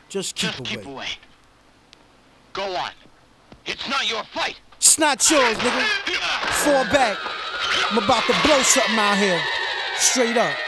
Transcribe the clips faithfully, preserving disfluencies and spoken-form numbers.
Just keep Just away. keep away. Go on. It's not your fight. It's not yours, nigga. Fall back. I'm about to blow something out here. Straight up.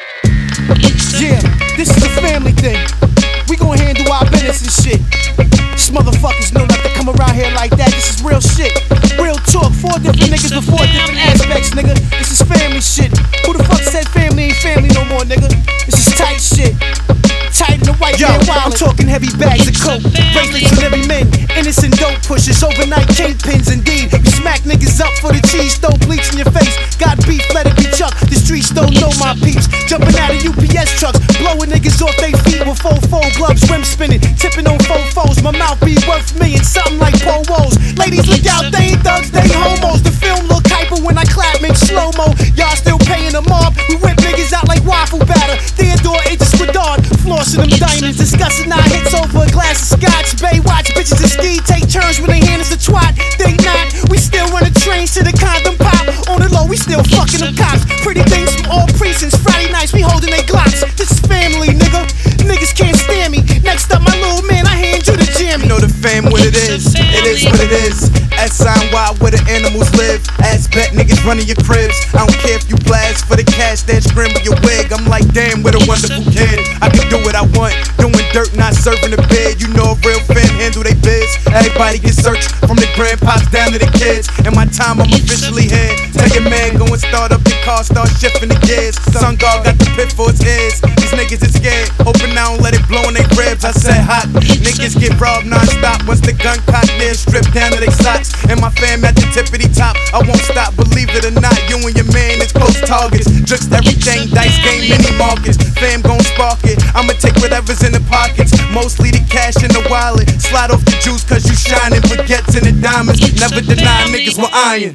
Yeah, this is a family thing. We gon' handle our business and shit. These motherfuckers know not to come around here like that. This is real shit. Real talk. Four different niggas with four different aspects, nigga. This is family shit. Who the fuck said family ain't family no more, nigga? This is tight shit. Tight in the white Yo, man wallet. I'm talking heavy bags of coke, bracelets on every man, innocent dope pushers, overnight kingpins indeed. We smack niggas up for the cheese, throw bleach in your face. Got beef, let it be chucked. The streets don't know my peeps. Jumping out of U P S trucks, blowing niggas off they feet with full foam gloves, rim spinning, tipping on fofos. My mouth be worth millions, something like Polos. Ladies look out, they ain't thugs, they homos. The film look hyper when I clap, make slow mo. Y'all still paying the mob. We whip niggas out like waffle batter. Theodore Agent Squadard, flossing them diamonds, discussing our hits over a glass of scotch. Baywatch bitches and ski take turns when they hand us a twat. They not, we still running trains to the condom pop. On the low, we still fucking them cops. Pretty things from all precincts. Friday nights, we holding they glocks. This is family, nigga. Niggas can't stand me. Next up, my little man, I hand you the jammy. You know the fam what it is. It is what it is. S I N Y where the animals live. Ass bet niggas running your cribs. I don't care if you blast for the cash that scream with your wig. I'm like, damn, what a wonderful kid. I can do what I want. Doing dirt, not serving the bed. You know a real fam handle they biz. Everybody get searched from the grandpas down to the kids. In my time, I'm officially here. Tell your man, go and start up your car, start shifting the gears. Sun God got the pit for his ears. These niggas is scared, hoping I don't let it blow in their ribs. I said hot, niggas get robbed non-stop. Once the gun cock near, stripped down to their socks. And my fam at the tippity top, I won't stop, believe it or not. You and your man is close targets. Just everything, dice game, mini markets. Fam gon' spark it, I'ma take whatever's in the pockets. Mostly the cash in the wallet. Slide off the juice cause you shining. Baguettes and the diamonds, never deny niggas with iron.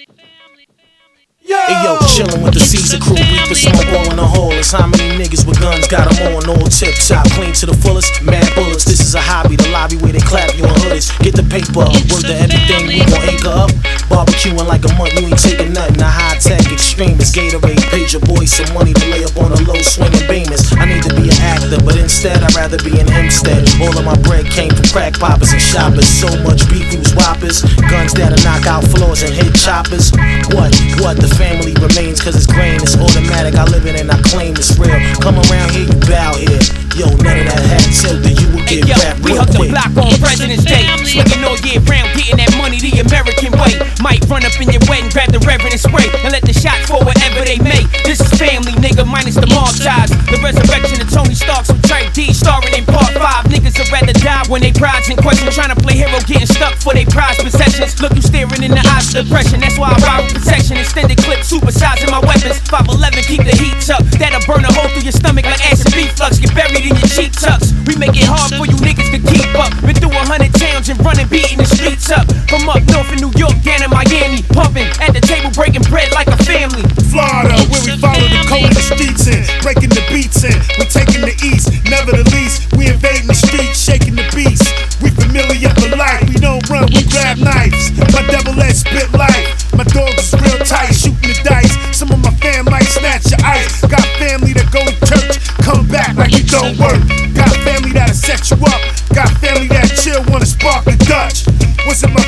Yo. Hey yo, chillin' with the Caesar crew, reaping smoke all in the hole. It's how many niggas with guns got them on, all tip top, clean to the fullest, mad bullets. This is a hobby, the lobby where they clap you on hoodies. Get the paper up, word to everything, we gon' anchor up. Barbecuing like a month, you ain't taking nothing. The high tech extremists, Gatorade, page your boys some money to lay up on a low swinging beamers. I need to be an actor, but instead I'd rather be an Hempstead. All of my bread came from crack poppers and shoppers. So much beef, we was whoppers. Guns that'll knock out floors and hit choppers. What, what, the family remains cause it's grain, it's automatic. I live it and I claim it's real. Come around here, you bow here. Yo, none of that hat tilted, you will get hey, yo, wrapped we real hug the quick. block on President's Day, swinging all year round, getting that money the American way. Might run up in your way and grab the reverend and spray, and let the shot fall wherever they may. This is family, nigga, minus the mob ties. The resurrection of Tony Stark, some Trey D, starring in part five. Niggas would rather die when they pride's in question, trying to play hero, getting stuck for they prize possessions. Look, you staring in the eyes of depression, that's why I ride with protection. Extended clip, supersizing my weapons. five eleven, keep the heat up. That'll burn a hole through your stomach like acid reflux. Get buried in your cheek tucks. We make it hard for you niggas to keep up. Been through a hundred towns and running, beating the streets up. From up north in New York down in Miami, pumping at the table, breaking bread like a family. Florida, where we follow the code of the streets in, breaking the beats in. We taking the east, never the least. We invading the streets, shaking the beast. We familiar for life. We don't run, we grab knives. My double-edged spit life. My dog is real tight, shooting the dice. Some of my fam might snatch your ice. Got family that go to church, come back like it don't work. Got family that'll set you up. Got family that chill, wanna spark the Dutch. Was it my